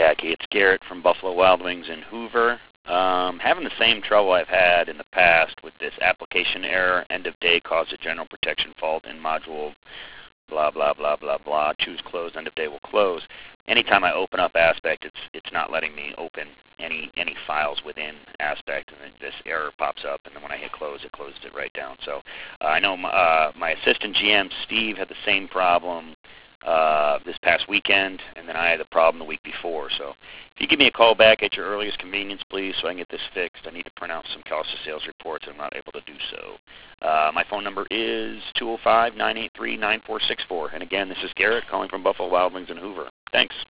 Jackie. It's Garrett from Buffalo Wild Wings in Hoover. Having the same trouble I've had in the past with this application error, end of day caused a general protection fault in module blah, blah, blah, blah, blah, choose close, end of day will close. Anytime I open up Aspect, it's not letting me open any files within Aspect, and then this error pops up, and then when I hit close, it closes it right down. So I know my assistant GM, Steve, had the same problem this past weekend, and then I had the problem the week before. So if you give me a call back at your earliest convenience, please, so I can get this fixed. I need to print out some cost of sales reports, and I'm not able to do so. My phone number is 205-983-9464. And again, this is Garrett calling from Buffalo Wild Wings in Hoover. Thanks.